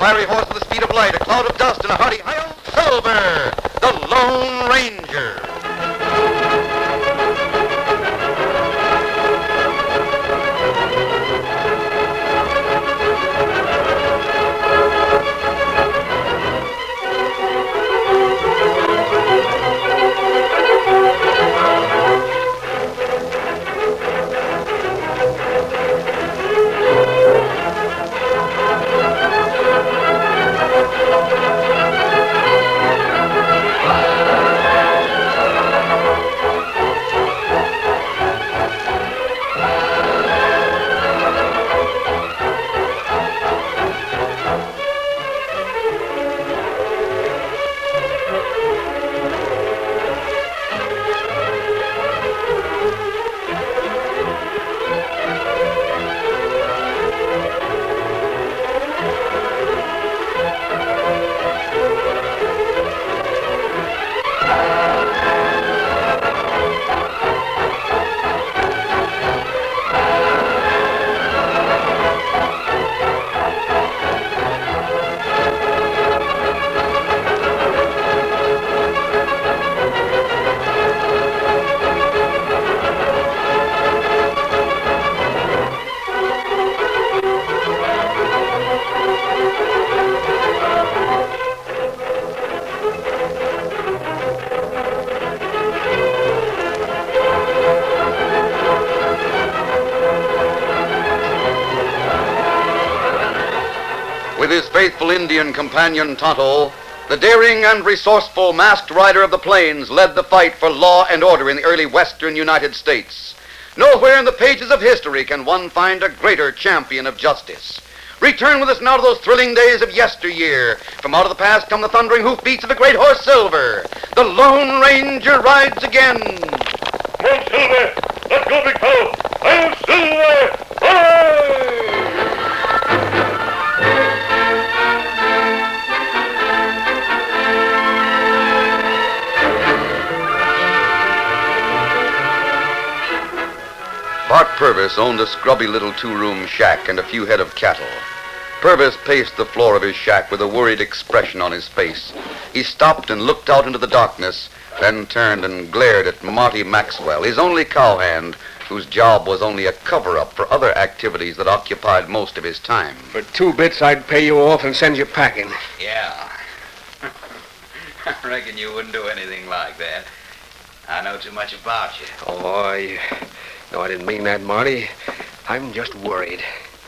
fiery horse with the speed of light, a cloud of dust, and a hearty hi-yo Silver, the Lone Ranger. With his faithful Indian companion Tonto, the daring and resourceful masked rider of the plains led the fight for law and order in the early western United States. Nowhere in the pages of history can one find a greater champion of justice. Return with us now to those thrilling days of yesteryear. From out of the past come the thundering hoofbeats of the great horse Silver. The Lone Ranger rides again. Come on, Silver. Let's go, big fellow. I'm Silver. Hooray! Bart Purvis owned a scrubby little two-room shack and a few head of cattle. Purvis paced the floor of his shack with a worried expression on his face. He stopped and looked out into the darkness, then turned and glared at Marty Maxwell, his only cowhand, whose job was only a cover-up for other activities that occupied most of his time. For 2 bits, I'd pay you off and send you packing. Yeah. I reckon you wouldn't do anything like that. I know too much about you. Oh, no, I didn't mean that, Marty. I'm just worried.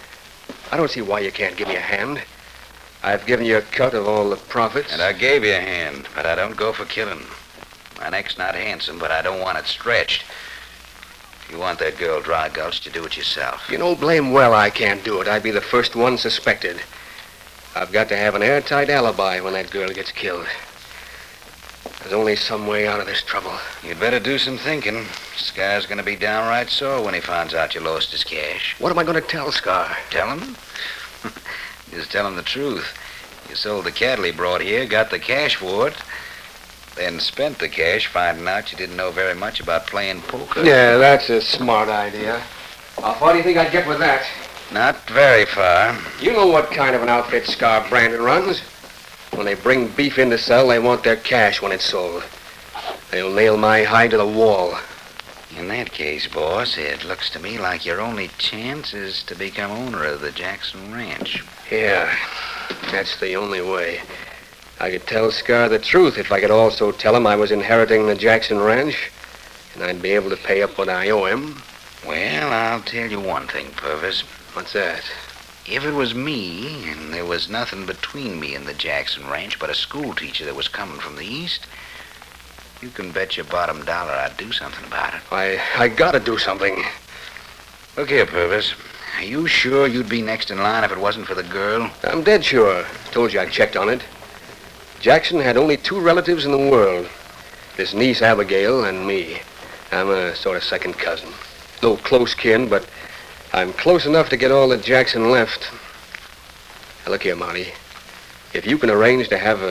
I don't see why you can't give me a hand. I've given you a cut of all the profits. And I gave you a hand, but I don't go for killing. My neck's not handsome, but I don't want it stretched. If you want that girl dry gulched, you do it yourself. You know blame well I can't do it. I'd be the first one suspected. I've got to have an airtight alibi when that girl gets killed. There's only some way out of this trouble. You'd better do some thinking. Scar's gonna be downright sore when he finds out you lost his cash. What am I going to tell Scar? Tell him? Just tell him the truth. You sold the cattle he brought here, got the cash for it, then spent the cash finding out you didn't know very much about playing poker. Yeah, that's a smart idea. How far do you think I'd get with that? Not very far. You know what kind of an outfit Scar Brandon runs. When they bring beef in to sell, they want their cash when it's sold. They'll nail my hide to the wall. In that case, boss, it looks to me like your only chance is to become owner of the Jackson Ranch. Yeah, that's the only way. I could tell Scar the truth if I could also tell him I was inheriting the Jackson Ranch, and I'd be able to pay up what I owe him. Well, I'll tell you one thing, Purvis. What's that? If it was me, and there was nothing between me and the Jackson Ranch but a school teacher that was coming from the east, you can bet your bottom dollar I'd do something about it. I gotta do something. Look here, Purvis. Are you sure you'd be next in line if it wasn't for the girl? I'm dead sure. Told you I checked on it. Jackson had only 2 relatives in the world. This niece, Abigail, and me. I'm a sort of second cousin. No close kin, but I'm close enough to get all that Jackson left. Now, look here, Marty. If you can arrange to have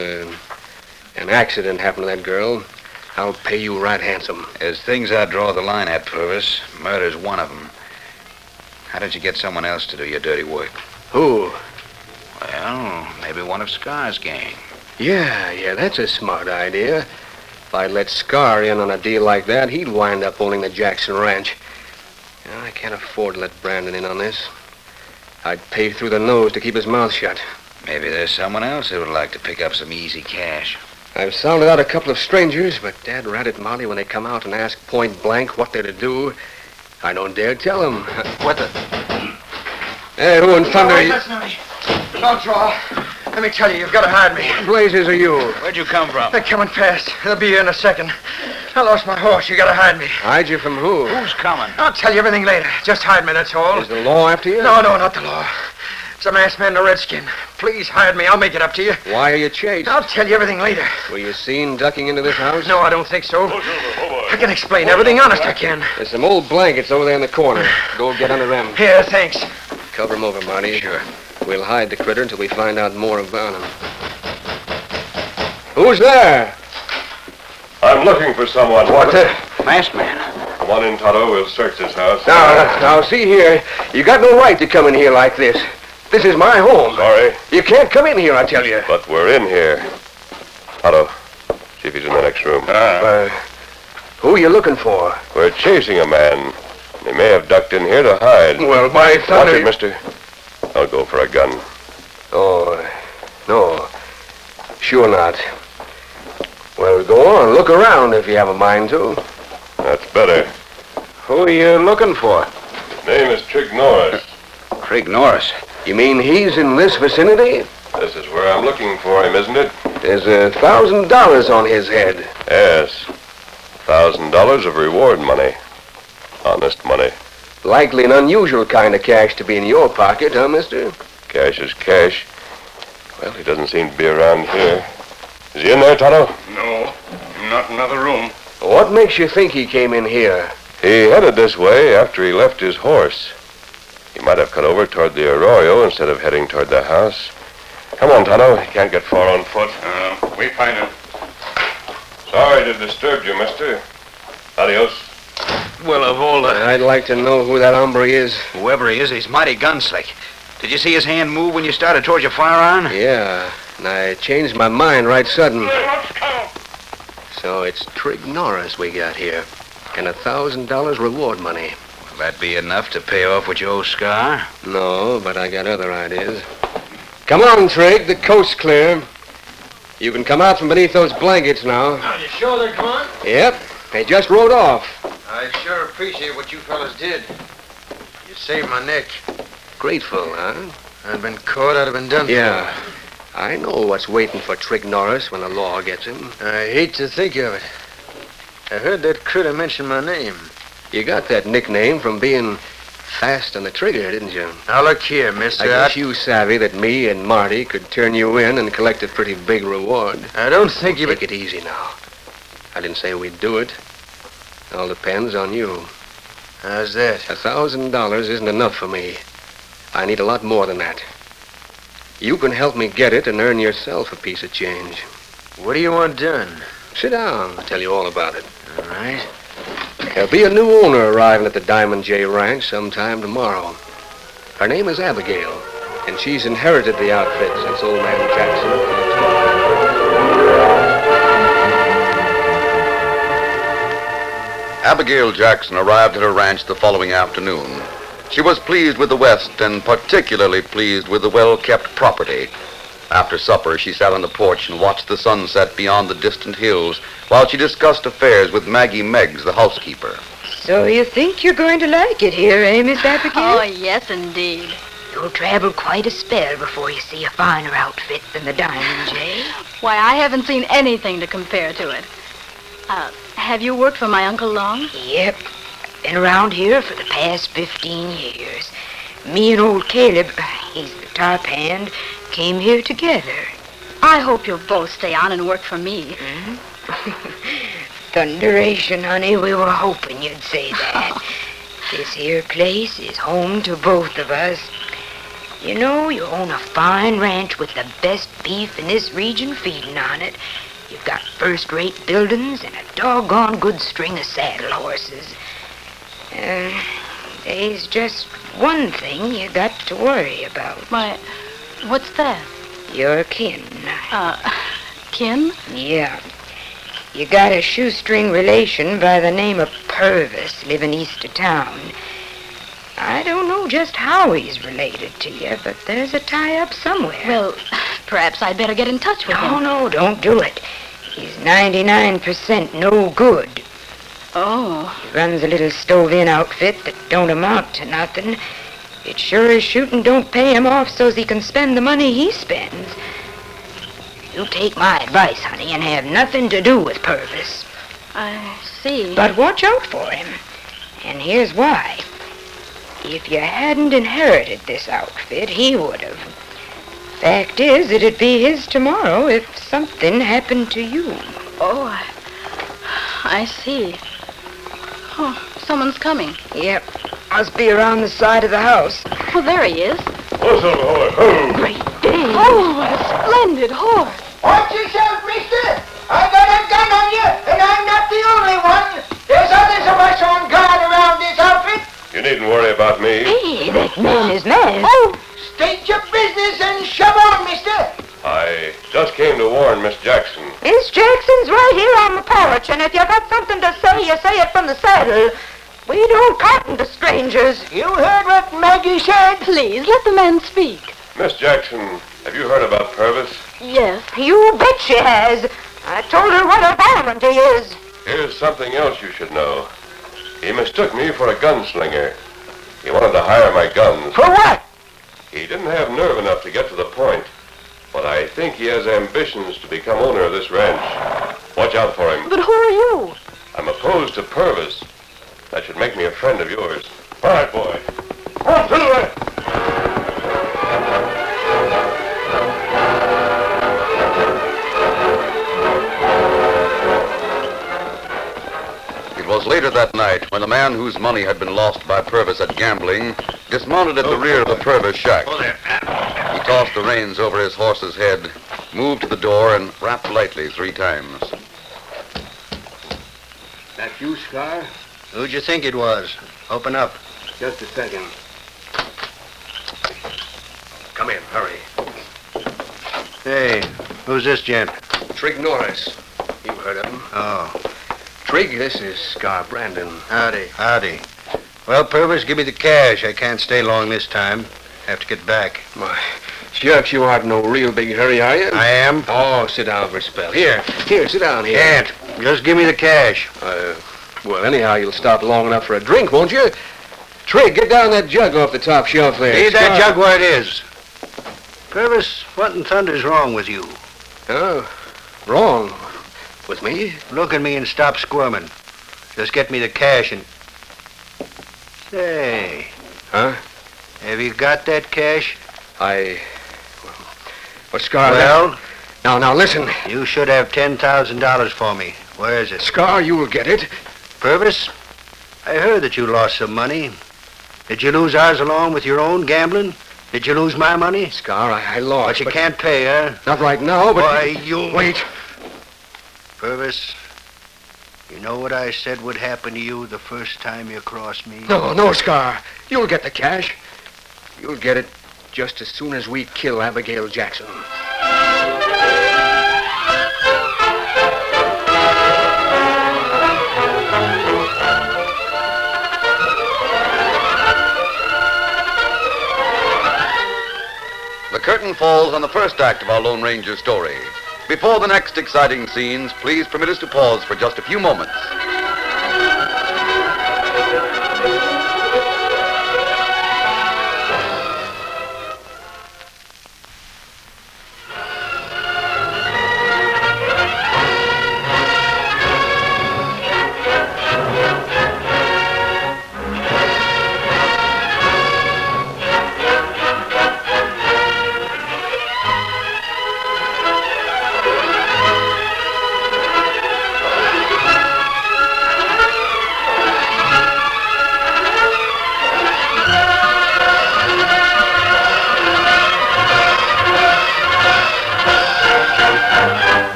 an accident happen to that girl, I'll pay you right handsome. There's things I draw the line at, Purvis. Murder's one of them. How don't you get someone else to do your dirty work? Who? Well, maybe be one of Scar's gang. Yeah, that's a smart idea. If I'd let Scar in on a deal like that, he'd wind up owning the Jackson Ranch. I can't afford to let Brandon in on this. I'd pay through the nose to keep his mouth shut. Maybe there's someone else who would like to pick up some easy cash. I've sounded out a couple of strangers, but Dad ratted Molly when they come out and ask point blank what they're to do. I don't dare tell them. What the? Hey, who in thunder? No, that's not me. Don't draw. Let me tell you, you've got to hide me. What blazes are you? Where'd you come from? They're coming fast. They'll be here in a second. I lost my horse. You got to hide me. Hide you from who? Who's coming? I'll tell you everything later. Just hide me, that's all. Is the law after you? No, not the law. Some ass man in a redskin. Please hide me. I'll make it up to you. Why are you chased? I'll tell you everything later. Were you seen ducking into this house? No, I don't think so. Oh, Silver, oh, boy. I can explain everything. Honest, I can. There's some old blankets over there in the corner. Go get under them. Here, thanks. Cover him over, Marty. Sure. We'll hide the critter until we find out more about him. Who's there? I'm looking for someone. What the? Masked man. Come on in, Tonto. We'll search this house. Now, see here. You got no right to come in here like this. This is my home. Sorry, You can't come in here, I tell you. but we're in here. Tonto, see if he's in the next room. Who are you looking for? We're chasing a man. He may have ducked in here to hide. Well, by Watch thunder... it, mister. I'll go for a gun. Oh, no. Sure not. Well, go on. Look around if you have a mind to. That's better. Who are you looking for? His name is Trig Norris. Trig Norris. You mean he's in this vicinity? This is where I'm looking for him, isn't it? There's $1,000 on his head. Yes. $1,000 of reward money. Honest money. Likely an unusual kind of cash to be in your pocket, huh, mister? Cash is cash. Well, he doesn't seem to be around here. Is he in there, Tonto? No, not another room. What makes you think he came in here? He headed this way after he left his horse. He might have cut over toward the arroyo instead of heading toward the house. Come on, Tonto. He can't get far on foot. We find him. Sorry to disturb you, mister. Adios. Well, of all the... I'd like to know who that hombre is. Whoever he is, he's mighty gunslick. Did you see his hand move when you started towards your firearm? Yeah, and I changed my mind right sudden. So it's Trig Norris we got here. And $1,000 reward money. Will that be enough to pay off what you owe Scar? No, but I got other ideas. Come on, Trig. The coast's clear. You can come out from beneath those blankets now. Are you sure they're gone? Yep. They just rode off. I sure appreciate what you fellas did. You saved my neck. Grateful, huh? I'd been caught, I'd have been done Yeah. I know what's waiting for Trig Norris when the law gets him. for. I hate to think of it. I heard that critter mention my name. You got that nickname from being fast on the trigger, didn't you? Now, look here, mister. I guess you savvy that me and Marty could turn you in and collect a pretty big reward. I don't think you... Take it easy now. I didn't say we'd do it. All depends on you. How's that? $1,000 isn't enough for me. I need a lot more than that. You can help me get it and earn yourself a piece of change. What do you want done? Sit down. I'll tell you all about it. All right. There'll be a new owner arriving at the Diamond J Ranch sometime tomorrow. Her name is Abigail, and she's inherited the outfit since old man Jackson left off. Abigail Jackson arrived at her ranch the following afternoon. She was pleased with the West and particularly pleased with the well-kept property. After supper, she sat on the porch and watched the sunset beyond the distant hills while she discussed affairs with Maggie Meggs, the housekeeper. So you think you're going to like it here, eh, Miss Abigail? Oh, yes, indeed. You'll travel quite a spell before you see a finer outfit than the Diamond J. Why, I haven't seen anything to compare to it. Have you worked for my uncle long? Yep. Been around here for the past 15 years. Me and old Caleb, he's the top hand, came here together. I hope you'll both stay on and work for me. Thunderation, honey, we were hoping you'd say that. This here place is home to both of us. You know, you own a fine ranch with the best beef in this region feeding on it. You've got first-rate buildings and a doggone good string of saddle horses. There's just one thing you got to worry about. Why, what's that? You're kin. Kin? Yeah. You got a shoestring relation by the name of Purvis living east of town. I don't know just how he's related to you, but there's a tie-up somewhere. Well, perhaps I'd better get in touch with him. No, don't do it. He's 99% no good. Oh. He runs a little stove-in outfit that don't amount to nothing. It sure as shooting don't pay him off so's he can spend the money he spends. You take my advice, honey, and have nothing to do with Purvis. I see. But watch out for him. And here's why. If you hadn't inherited this outfit, he would have. Fact is, it'd be his tomorrow if something happened to you. Oh, I see. Oh, someone's coming. Yep. Must be around the side of the house. Oh, there he is. Whistle, boy. Great day. Oh, what a splendid horse. Watch yourself, mister. I got a gun on you, and I'm not the only one. There's others of us on guard around this outfit. You needn't worry about me. Hey, that man is mad. Oh, state your business and shove on, mister. I just came to warn Miss Jackson. Miss Jackson's right here on the porch, and if you got something to say, you say it from the saddle. We don't cotton to strangers. You heard what Maggie said? Please, let the man speak. Miss Jackson, have you heard about Purvis? Yes. You bet she has. I told her what a varmint he is. Here's something else you should know. He mistook me for a gunslinger. He wanted to hire my guns. For what? He didn't have nerve enough to get to the point. But I think he has ambitions to become owner of this ranch. Watch out for him. But who are you? I'm opposed to Purvis. That should make me a friend of yours. All right, boy. On through it! It was later that night when the man whose money had been lost by Purvis at gambling dismounted at the rear of the Purvis shack. He tossed the reins over his horse's head, moved to the door, and rapped lightly 3 times. That you, Scar? Who'd you think it was? Open up. Just a second. Come in, hurry. Hey, who's this gent? Trig Norris. You've heard of him. Oh, Trig, this is Scar Brandon. howdy. Howdy. Well, Purvis, give me the cash. I can't stay long this time. Have to get back. My shucks, you aren't in no real big hurry, are you? I am. Oh, sit down for a spell. Here, sit down here. Can't. Just give me the cash. Well, anyhow, you'll stop long enough for a drink, won't you? Trig, get down that jug off the top shelf there. Leave that Scar- jug where it is. Purvis, what in thunder's wrong with you? Oh, wrong. With me? Look at me and stop squirming. Just get me the cash and... Say, Huh? have you got that cash? Well, Scar... Well, Now, listen. you should have $10,000 for me. Where is it? Scar, you will get it. Purvis, I heard that you lost some money. Did you lose ours along with your own gambling? Did you lose my money? Scar, I lost. But you can't pay, huh? Not right now, but... Why, you... Wait. Purvis, you know what I said would happen to you the first time you crossed me? No, Scar. You'll get the cash. You'll get it just as soon as we kill Abigail Jackson. The curtain falls on the first act of our Lone Ranger story. Before the next exciting scenes, please permit us to pause for just a few moments.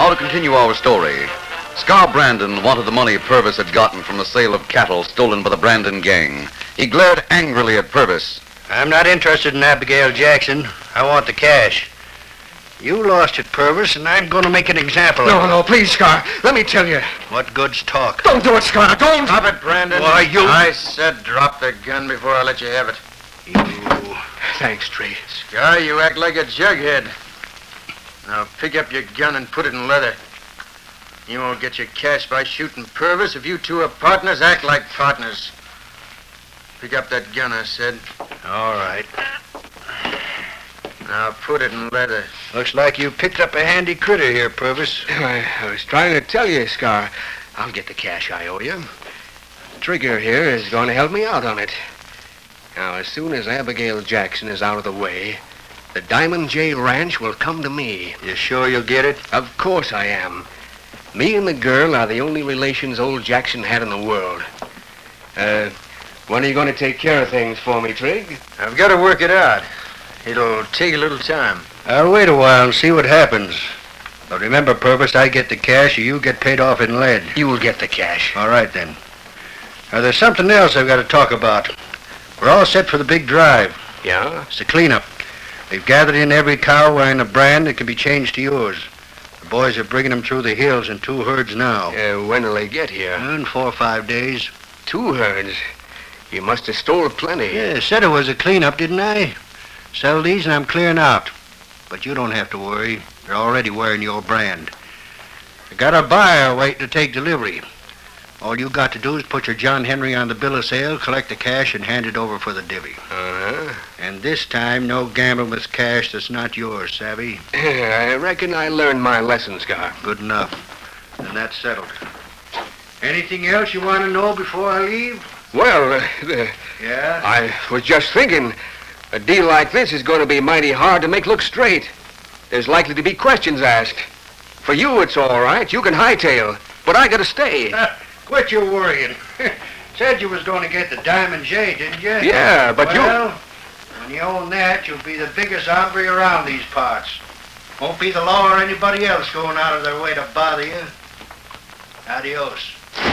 Now to continue our story. Scar Brandon wanted the money Purvis had gotten from the sale of cattle stolen by the Brandon gang. He glared angrily at Purvis. I'm not interested in Abigail Jackson. I want the cash. You lost it, Purvis, and I'm going to make an example of it. No, please, Scar. Let me tell you. What good's talk? Don't do it, Scar. Don't. Stop it, Brandon. Why, you... I said drop the gun before I let you have it. You... Thanks, Tree. Scar, you act like a jughead. Now pick up your gun and put it in leather. You won't get your cash by shooting Purvis. If you two are partners, act like partners. Pick up that gun, I said. All right. Now put it in leather. Looks like you picked up a handy critter here, Purvis. I was trying to tell you, Scar. I'll get the cash I owe you. Trigger here is going to help me out on it. Now, as soon as Abigail Jackson is out of the way, the Diamond J Ranch will come to me. You sure you'll get it? Of course I am. Me and the girl are the only relations old Jackson had in the world. When are you going to take care of things for me, Trig? I've got to work it out. It'll take a little time. I'll wait a while and see what happens. But remember, Purvis, I get the cash or you get paid off in lead. You will get the cash. All right, then. Now, there's something else I've got to talk about. We're all set for the big drive. Yeah? It's the cleanup. We've gathered in every cow wearing a brand that can be changed to yours. The boys are bringing them through the hills in 2 herds now. When will they get here? In 4 or 5 days. 2 herds? You must have stole plenty. Yeah, said it was a cleanup, didn't I? Sell these and I'm clearing out. But you don't have to worry. They're already wearing your brand. I got a buyer waiting to take delivery. All you got to do is put your John Henry on the bill of sale, collect the cash, and hand it over for the divvy. Uh-huh. And this time, no gambling with cash that's not yours, savvy? I reckon I learned my lesson, Scar. Good enough. Then that's settled. Anything else you want to know before I leave? Well, Yeah? I was just thinking, a deal like this is going to be mighty hard to make look straight. There's likely to be questions asked. For you, it's all right. You can hightail. But I got to stay. Quit your worrying. Said you was going to get the Diamond J, didn't you? Yeah, but well, when you own that, you'll be the biggest hombre around these parts. Won't be the law or anybody else going out of their way to bother you. Adios.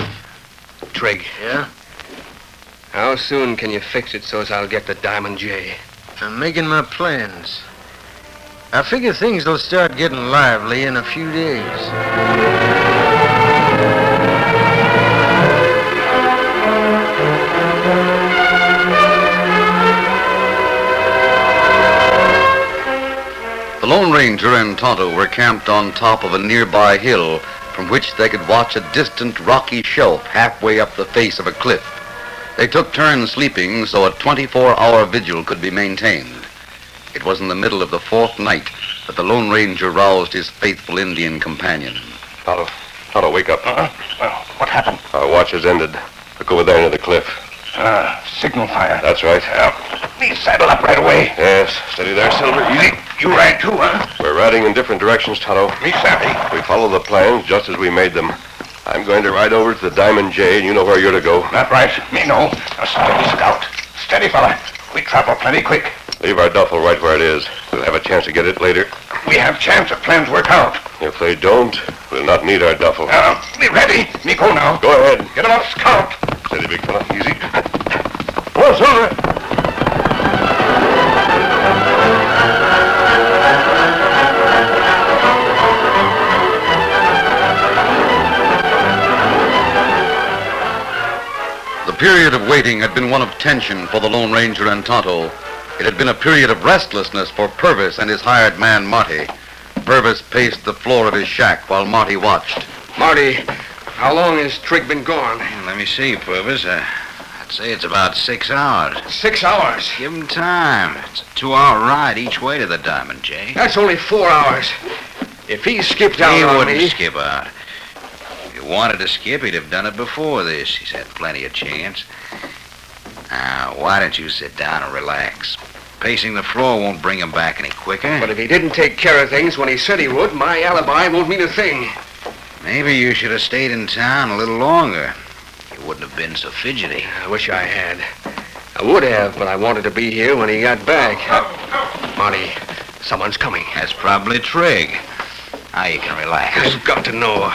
Trig. Yeah? How soon can you fix it so as I'll get the Diamond J? I'm making my plans. I figure things will start getting lively in a few days. The Lone Ranger and Tonto were camped on top of a nearby hill from which they could watch a distant rocky shelf halfway up the face of a cliff. They took turns sleeping so a 24-hour vigil could be maintained. It was in the middle of the 4th night that the Lone Ranger roused his faithful Indian companion. Tonto, wake up. Well, what happened? Our watch has ended. Look over there near the cliff. Signal fire. That's right. Please saddle up right away. Yes, steady there, Silver. Easy. You ride too, huh? We're riding in different directions, Tonto. Me savvy. We follow the plans just as we made them. I'm going to ride over to the Diamond J, and you know where you're to go. That right. Me know. Now steady, Scout. Steady, fella. We travel plenty quick. Leave our duffel right where it is. We'll have a chance to get it later. We have chance if plans work out. If they don't, we'll not need our duffel. Be ready. Me go now. Go ahead. Get him up, Scout. Steady, big fella. Easy. Come on, Silver. The period of waiting had been one of tension for the Lone Ranger and Tonto. It had been a period of restlessness for Purvis and his hired man, Marty. Purvis paced the floor of his shack while Marty watched. Marty, how long has Trig been gone? Let me see, Purvis. I'd say it's about 6 hours. 6 hours. Give him time. It's a 2-hour ride each way to the Diamond J. That's only 4 hours. If he skipped out He on wouldn't me... skip out. If he wanted to skip, he'd have done it before this. He's had plenty of chance. Now, why don't you sit down and relax? Pacing the floor won't bring him back any quicker. But if he didn't take care of things when he said he would, my alibi won't mean a thing. Maybe you should have stayed in town a little longer. You wouldn't have been so fidgety. I wish I had. I would have, but I wanted to be here when he got back. Marty, someone's coming. That's probably Trig. Now you can relax. I've got to know.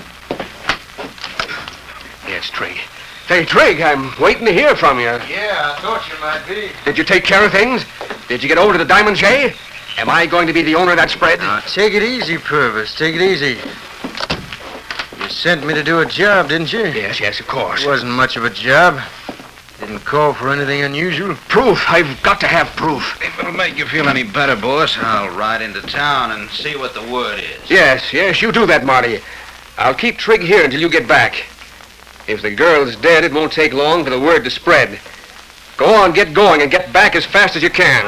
Yes, Trig. Hey, Trig, I'm waiting to hear from you. Yeah, I thought you might be. Did you take care of things? Did you get over to the Diamond J? Am I going to be the owner of that spread? Now, take it easy, Purvis. Take it easy. You sent me to do a job, didn't you? Yes, of course. It wasn't much of a job. Didn't call for anything unusual. Proof. I've got to have proof. If it'll make you feel any better, boss, I'll ride into town and see what the word is. Yes, you do that, Marty. I'll keep Trig here until you get back. If the girl's dead, it won't take long for the word to spread. Go on, get going, and get back as fast as you can.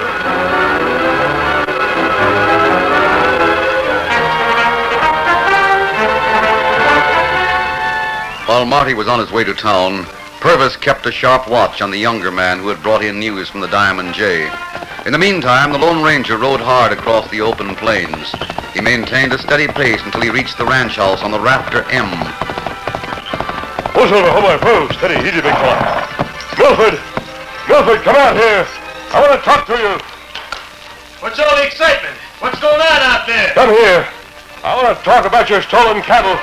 While Marty was on his way to town, Purvis kept a sharp watch on the younger man who had brought in news from the Diamond J. In the meantime, the Lone Ranger rode hard across the open plains. He maintained a steady pace until he reached the ranch house on the Rafter M. Pull Silver, hold my pose. Steady, easy, big fella. Milford, come out here. I want to talk to you. What's all the excitement? What's going on out there? Come here. I want to talk about your stolen cattle.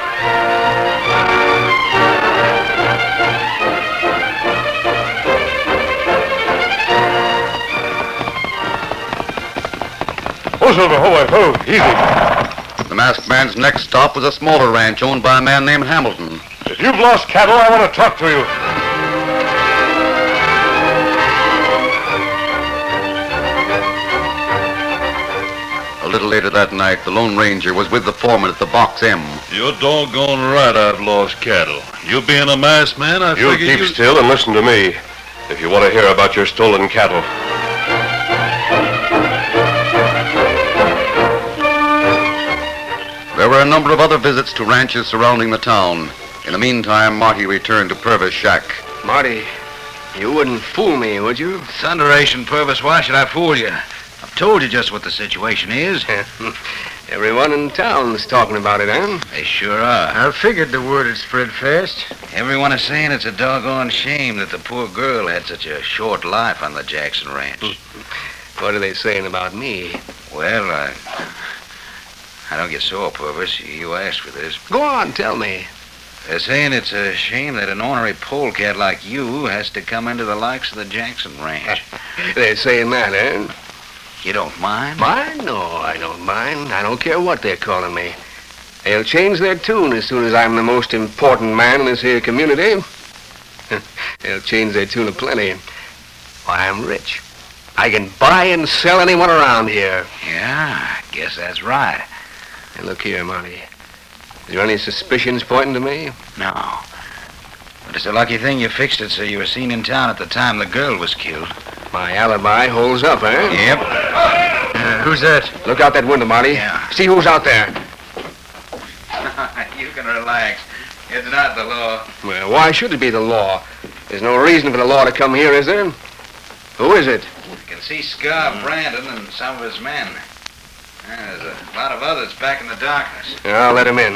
Pull Silver, hold my pose. Easy. The masked man's next stop was a smaller ranch owned by a man named Hamilton. If you've lost cattle, I want to talk to you. A little later that night, the Lone Ranger was with the foreman at the Box M. You're doggone right I've lost cattle. You being a masked man, I You figured keep still and listen to me if you want to hear about your stolen cattle. There were a number of other visits to ranches surrounding the town. In the meantime, Marty returned to Purvis' shack. Marty, you wouldn't fool me, would you? Thunderation, Purvis, why should I fool you? I've told you just what the situation is. Everyone in town's talking about it, eh? They sure are. I figured the word had spread fast. Everyone is saying it's a doggone shame that the poor girl had such a short life on the Jackson Ranch. What are they saying about me? Well, I don't get sore, Purvis. You asked for this. Go on, tell me. They're saying it's a shame that an ornery polecat like you has to come into the likes of the Jackson Ranch. They're saying that, eh? You don't mind? Mind? No, I don't mind. I don't care what they're calling me. They'll change their tune as soon as I'm the most important man in this here community. They'll change their tune aplenty. Why, I'm rich. I can buy and sell anyone around here. Yeah, I guess that's right. And look here, Marty. Is there any suspicions pointing to me? No. But it's a lucky thing you fixed it so you were seen in town at the time the girl was killed. My alibi holds up, eh? Yep. Who's that? Look out that window, Marty. Yeah. See who's out there. You can relax. It's not the law. Well, why should it be the law? There's no reason for the law to come here, is there? Who is it? You can see Scar Brandon and some of his men. There's a lot of others back in the darkness. I'll let him in.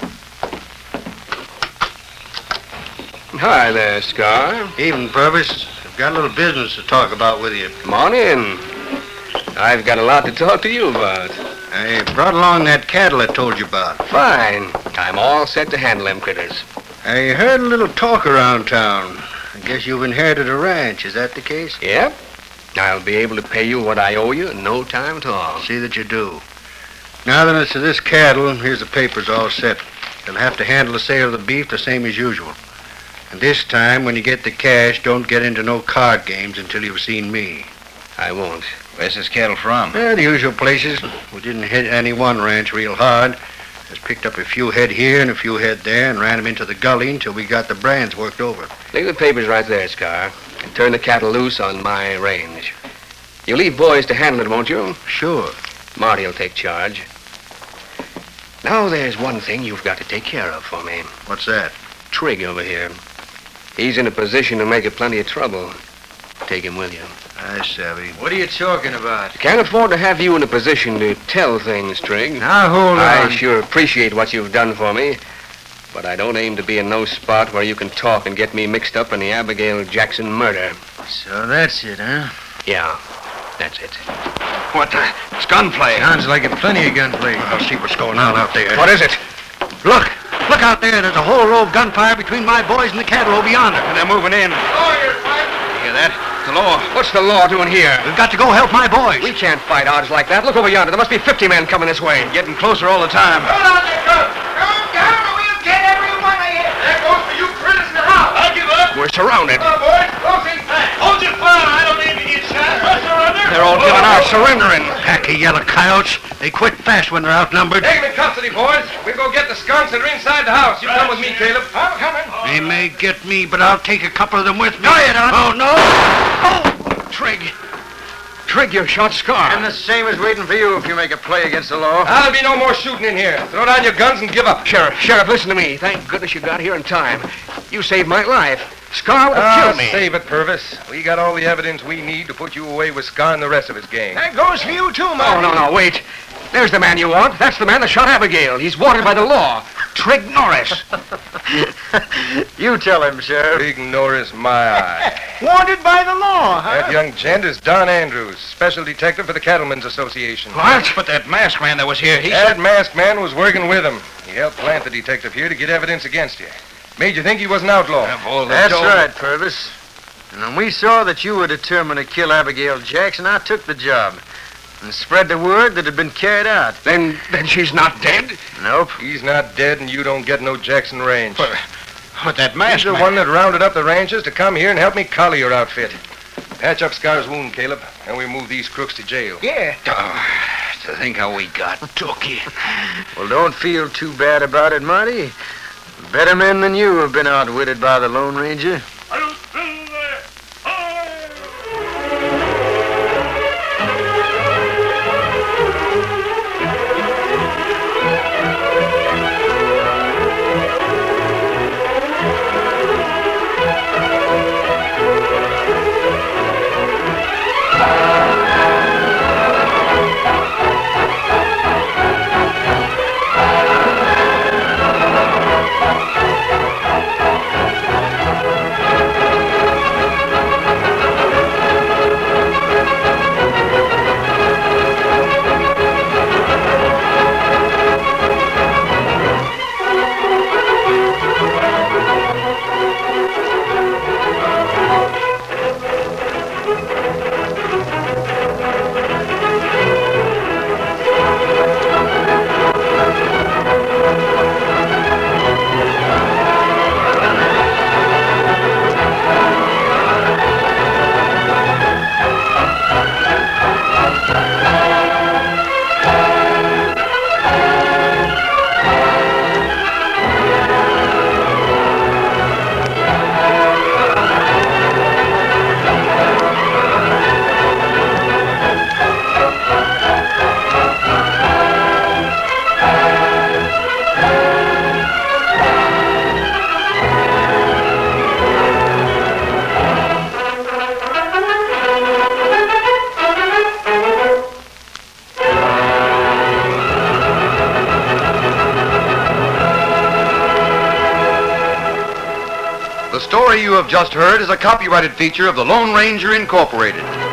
Hi there, Scar. Evening, Purvis. I've got a little business to talk about with you. Come on in. I've got a lot to talk to you about. I brought along that cattle I told you about. Fine. I'm all set to handle them critters. I heard a little talk around town. I guess you've inherited a ranch. Is that the case? Yep. I'll be able to pay you what I owe you in no time at all. See that you do. Now then, as to this cattle, here's the papers all set. You'll have to handle the sale of the beef the same as usual. And this time, when you get the cash, don't get into no card games until you've seen me. I won't. Where's this cattle from? The usual places. We didn't hit any one ranch real hard. Just picked up a few head here and a few head there and ran them into the gully until we got the brands worked over. Leave the papers right there, Scar. And turn the cattle loose on my range. You'll leave boys to handle it, won't you? Sure. Marty'll take charge. Now there's one thing you've got to take care of for me. What's that? Trig over here. He's in a position to make you plenty of trouble. Take him with you. I savvy. What are you talking about? Can't afford to have you in a position to tell things, Trig. Now, hold on. I sure appreciate what you've done for me, but I don't aim to be in no spot where you can talk and get me mixed up in the Abigail Jackson murder. So that's it, huh? Yeah, that's it. What? It's gunplay. Sounds like plenty of gunplay. I'll see what's going on out there. What is it? Look! Look out there. There's a whole row of gunfire between my boys and the cattle over yonder. And they're moving in. You hear that? The law. What's the law doing here? We've got to go help my boys. We can't fight odds like that. Look over yonder. There must be 50 men coming this way. Getting closer all the time. Hold on there, Cook. Calm down or we'll get every one of you. There goes for you critters in the house. I'll give up. We're surrounded. Come on, boys. Close in fast. Hold your fire. I don't aim to get shot. I surrender. They're all giving out, surrendering. Pack of yellow coyotes. They quit fast when they're outnumbered. Take them in custody, boys. We'll go get the skunks that are inside the house. You come with me, Caleb. I'm coming. They may get me, but I'll take a couple of them with me. No, you don't. Oh, no! Trig. Trig, you shot Scar. And the same is waiting for you if you make a play against the law. There'll be no more shooting in here. Throw down your guns and give up. Sheriff, listen to me. Thank goodness you got here in time. You saved my life. Scar would have killed me. Save it, Purvis. We got all the evidence we need to put you away with Scar and the rest of his gang. That goes for you, too, Oh, Marty. no, wait. There's the man you want. That's the man that shot Abigail. He's wanted by the law. Trig Norris. You tell him, Sheriff. Big Norris, my eye. Wanted by the law, huh? That young gent is Don Andrews, special detective for the Cattlemen's Association. What? But that masked man that was here, he That masked man was working with him. He helped plant the detective here to get evidence against you. Made you think he was an outlaw. That's right, Purvis. And when we saw that you were determined to kill Abigail Jackson, I took the job and spread the word that had been carried out. Then she's not dead? Nope. He's not dead, and you don't get no Jackson Range. But that He's masked the man... one that rounded up the ranchers to come here and help me collar your outfit. Patch up Scar's wound, Caleb, and we move these crooks to jail. Yeah. to think how we got Tookie. Well, don't feel too bad about it, Marty. Better men than you have been outwitted by the Lone Ranger. The story you have just heard is a copyrighted feature of the Lone Ranger Incorporated.